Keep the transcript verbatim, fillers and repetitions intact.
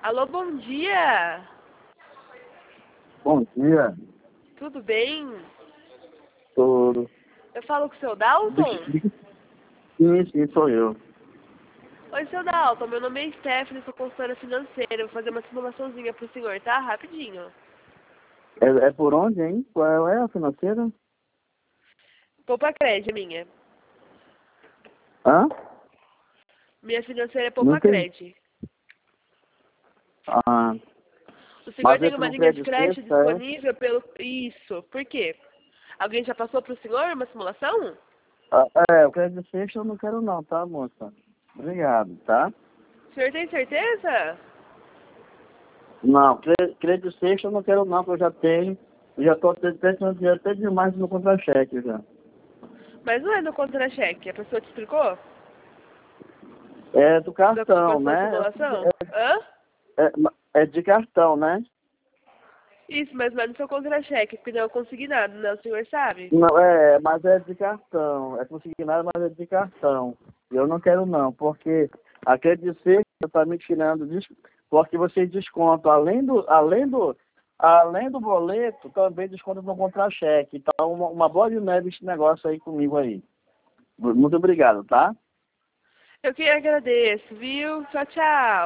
Alô, bom dia. Bom dia. Tudo bem? Tudo. Eu falo com o seu Dalton? Sim, sim, sou eu. Oi, seu Dalton. Meu nome é Stephanie, sou consultora financeira. Eu vou fazer uma simulaçãozinha pro senhor, tá? Rapidinho. É, é por onde, hein? Qual é a financeira? Poupa Crédito, minha. Hã? Minha financeira é Não Poupa tem. Crédito. Ah, O senhor mas é tem uma pelo linha de crédito crédito sexta, é? disponível pelo... Isso. Por quê? Alguém já passou pro senhor uma simulação? Ah, é, o crédito sexta eu não quero não, tá, moça? Obrigado, tá? O senhor tem certeza? Não, cre- crédito sexta eu não quero não, porque eu já tenho. Eu já tô tentando dinheiro até demais no contra-cheque já. Mas não é no contra-cheque. A pessoa te explicou? É do Da que cartão, passou a né? simulação? Hã? É, é, é de cartão, né? Isso, mas não é no seu contra-cheque, porque não é consignado, né? O senhor sabe? Não, é, mas é de cartão. É consignado, mas é de cartão. Eu não quero não, porque aquele de sexta está me tirando disso, porque vocês descontam, além do, além do, além do boleto, também descontam no contra-cheque. Então, uma, uma boa de neve esse negócio aí comigo aí. Muito obrigado, tá? Eu que agradeço, viu? Tchau, tchau.